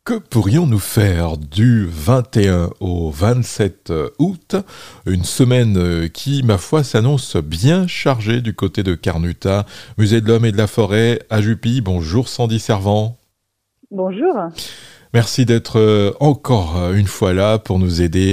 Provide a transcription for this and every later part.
Que pourrions-nous faire du 21 au 27 août, une semaine qui, ma foi, s'annonce bien chargée du côté de Carnuta, Musée de l'Homme et de la Forêt, à Jupy. Bonjour Sandy Servant. Bonjour. Merci d'être encore une fois là pour nous aider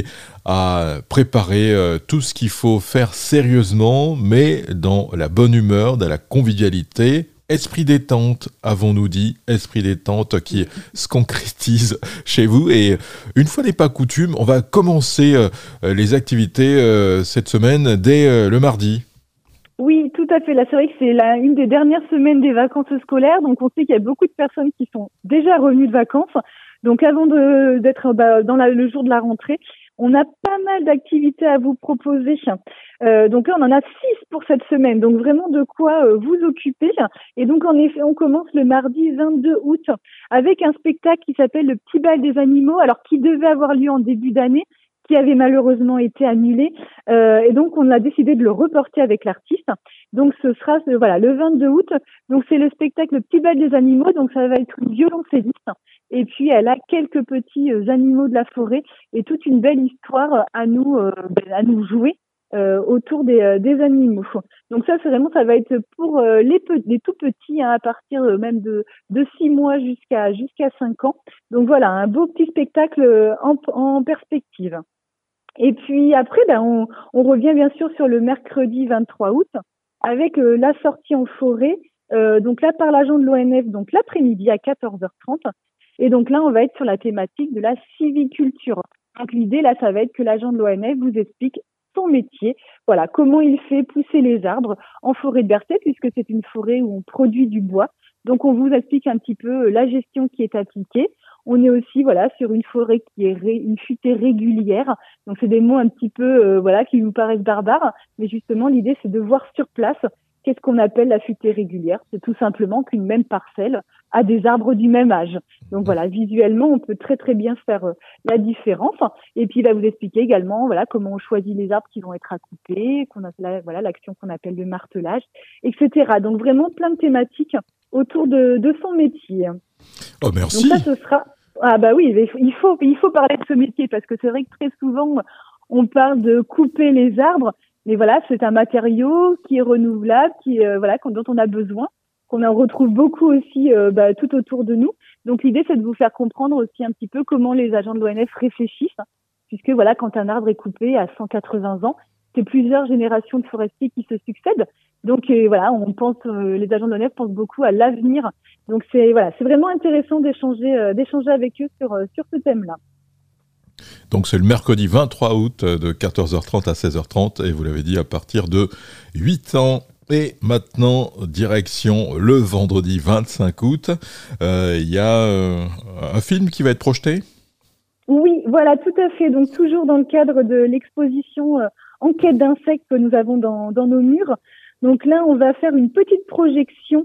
à préparer tout ce qu'il faut faire sérieusement, mais dans la bonne humeur, dans la convivialité. Esprit détente, avons-nous dit, esprit détente qui se concrétise chez vous. Et une fois n'est pas coutume, on va commencer les activités cette semaine dès le mardi. Oui, tout à fait. Là, c'est vrai que c'est une des dernières semaines des vacances scolaires. Donc, on sait qu'il y a beaucoup de personnes qui sont déjà revenues de vacances. Donc, avant d'être dans le jour de la rentrée, on a pas mal d'activités à vous proposer. Donc là, on en a 6 pour cette semaine. Donc, vraiment de quoi vous occuper. Et donc, en effet, on commence le mardi 22 août avec un spectacle qui s'appelle Le Petit Bal des Animaux. Alors, qui devait avoir lieu en début d'année, qui avait malheureusement été annulé. Et donc, on a décidé de le reporter avec l'artiste. Donc, ce sera le 22 août. Donc, c'est le spectacle Le Petit Bal des Animaux. Donc, ça va être une violoncelliste. Et puis, elle a quelques petits animaux de la forêt et toute une belle histoire à nous jouer autour des animaux. Donc, ça va être pour les tout petits, hein, à partir même de 6 mois jusqu'à 5 ans. Donc, voilà, un beau petit spectacle en perspective. Et puis après, on revient bien sûr sur le mercredi 23 août avec la sortie en forêt, donc là par l'agent de l'ONF, donc l'après-midi à 14h30. Et donc là, on va être sur la thématique de la civiculture. Donc l'idée, là, ça va être que l'agent de l'ONF vous explique son métier, voilà, comment il fait pousser les arbres en forêt de Berthet, puisque c'est une forêt où on produit du bois. Donc on vous explique un petit peu la gestion qui est appliquée. On est aussi sur une forêt qui est une futée régulière. Donc c'est des mots un petit peu qui nous paraissent barbares, mais justement l'idée c'est de voir sur place qu'est-ce qu'on appelle la futée régulière. C'est tout simplement qu'une même parcelle a des arbres du même âge. Donc voilà, visuellement on peut très très bien faire la différence. Et puis il va vous expliquer également comment on choisit les arbres qui vont être à couper, qu'on a l'action qu'on appelle le martelage, etc. Donc vraiment plein de thématiques autour de son métier. Oh merci. Donc ça, ce sera... Ah bah oui, il faut parler de ce métier parce que c'est vrai que très souvent, on parle de couper les arbres, mais voilà, c'est un matériau qui est renouvelable, dont on a besoin, qu'on en retrouve beaucoup aussi tout autour de nous. Donc l'idée, c'est de vous faire comprendre aussi un petit peu comment les agents de l'ONF réfléchissent, puisque quand un arbre est coupé à 180 ans, c'est plusieurs générations de forestiers qui se succèdent. Donc on pense, les agents de l'ONF pensent beaucoup à l'avenir. Donc c'est vraiment intéressant d'échanger avec eux sur ce thème-là. Donc c'est le mercredi 23 août de 14h30 à 16h30 et vous l'avez dit à partir de 8 ans. Et maintenant, direction le vendredi 25 août, il y a un film qui va être projeté ? Oui, voilà, tout à fait. Donc toujours dans le cadre de l'exposition Enquête d'insectes que nous avons dans nos murs. Donc là, on va faire une petite projection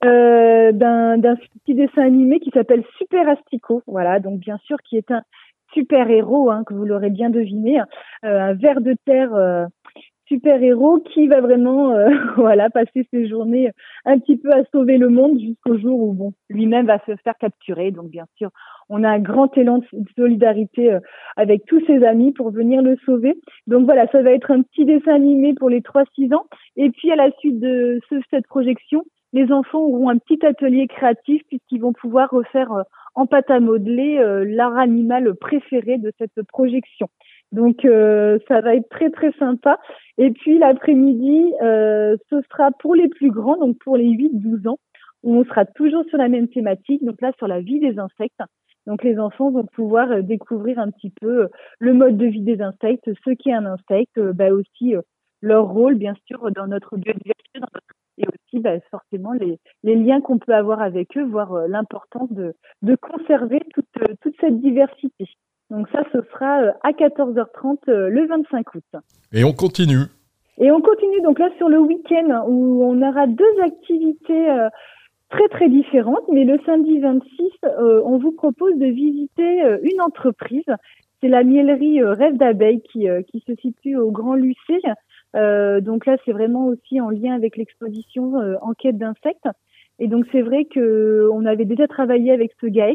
d'un petit dessin animé qui s'appelle Super Asticot. Voilà, donc bien sûr qui est un super héros, hein, que vous l'aurez bien deviné, un ver de terre super héros qui va vraiment passer ses journées un petit peu à sauver le monde jusqu'au jour où lui-même va se faire capturer. Donc bien sûr, on a un grand élan de solidarité avec tous ses amis pour venir le sauver. Donc voilà, ça va être un petit dessin animé pour les 3-6 ans. Et puis à la suite de cette projection, les enfants auront un petit atelier créatif puisqu'ils vont pouvoir refaire en pâte à modeler leur animal préféré de cette projection. Donc ça va être très très sympa. Et puis l'après-midi, ce sera pour les plus grands, donc pour les 8-12 ans, où on sera toujours sur la même thématique, donc là sur la vie des insectes. Donc les enfants vont pouvoir découvrir un petit peu le mode de vie des insectes, ce qu'est un insecte, aussi leur rôle bien sûr dans notre biodiversité, et aussi forcément les liens qu'on peut avoir avec eux, voire l'importance de conserver toute cette diversité. Donc ça, ce sera à 14h30 le 25 août. Et on continue. Et on continue donc là sur le week-end où on aura 2 activités très très différentes. Mais le samedi 26, on vous propose de visiter une entreprise. C'est la miellerie Rêve d'abeille qui se situe au Grand Lucé. Donc là, c'est vraiment aussi en lien avec l'exposition Enquête d'insectes. Et donc c'est vrai que on avait déjà travaillé avec ce GAEC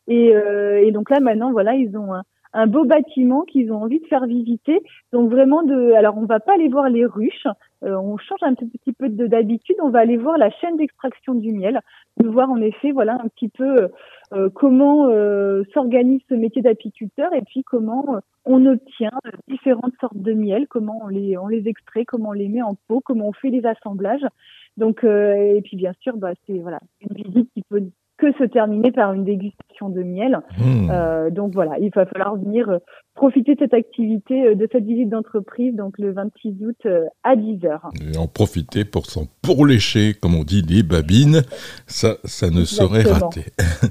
Et donc là, maintenant, voilà, ils ont un beau bâtiment qu'ils ont envie de faire visiter. Donc vraiment alors on va pas aller voir les ruches, on change un petit peu d'habitude, on va aller voir la chaîne d'extraction du miel, de voir en effet, voilà, un petit peu comment s'organise ce métier d'apiculteur et puis comment on obtient différentes sortes de miel, comment on les extrait, comment on les met en pot, comment on fait les assemblages. Donc et puis bien sûr, c'est voilà une visite qui peut que se terminer par une dégustation de miel. Donc voilà, il va falloir venir profiter de cette activité, de cette visite d'entreprise, donc le 26 août à 10h. Et en profiter pour s'en pourlécher, comme on dit, les babines. Ça ne saurait rater.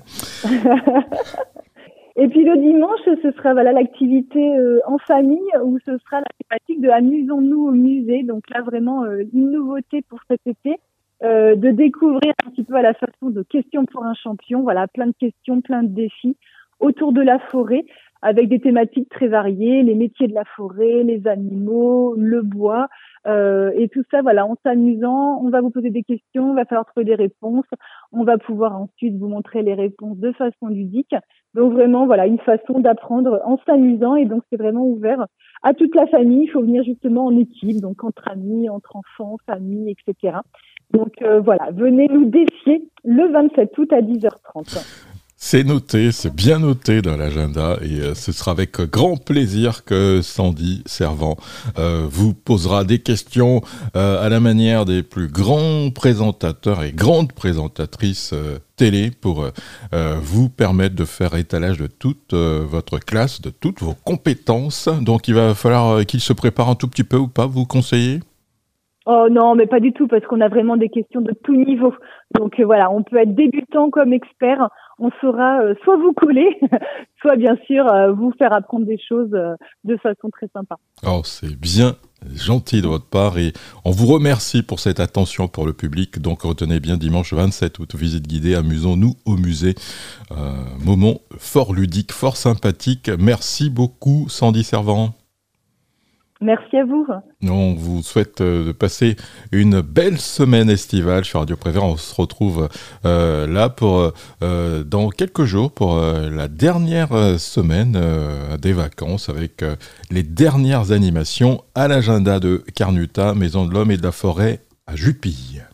Et puis le dimanche, ce sera l'activité en famille, où ce sera la thématique de Amusons-nous au musée. Donc là, vraiment, une nouveauté pour cet été. De découvrir un petit peu à la façon de Questions pour un champion, voilà, plein de questions, plein de défis autour de la forêt, avec des thématiques très variées, les métiers de la forêt, les animaux, le bois, et tout ça, voilà, en s'amusant, on va vous poser des questions, il va falloir trouver des réponses, on va pouvoir ensuite vous montrer les réponses de façon ludique. Donc vraiment, voilà, une façon d'apprendre en s'amusant, et donc c'est vraiment ouvert à toute la famille. Il faut venir justement en équipe, donc entre amis, entre enfants, famille, etc. Donc voilà, venez nous défier le 27 août à 10h30. C'est noté, c'est bien noté dans l'agenda et ce sera avec grand plaisir que Sandy Servan vous posera des questions à la manière des plus grands présentateurs et grandes présentatrices télé pour vous permettre de faire étalage de toute votre classe, de toutes vos compétences. Donc il va falloir qu'il se prépare un tout petit peu ou pas, vous conseillez ? Oh non, mais pas du tout, parce qu'on a vraiment des questions de tout niveau. Donc voilà, on peut être débutant comme expert. On saura soit vous coller, soit bien sûr vous faire apprendre des choses de façon très sympa. Oh, c'est bien gentil de votre part et on vous remercie pour cette attention pour le public. Donc retenez bien, dimanche 27 août, visite guidée, amusons-nous au musée. Moment fort ludique, fort sympathique. Merci beaucoup Sandy Servan. Merci à vous. On vous souhaite de passer une belle semaine estivale sur Radio Prévert. On se retrouve là pour dans quelques jours pour la dernière semaine des vacances avec les dernières animations à l'agenda de Carnuta, Maison de l'Homme et de la Forêt à Jupille.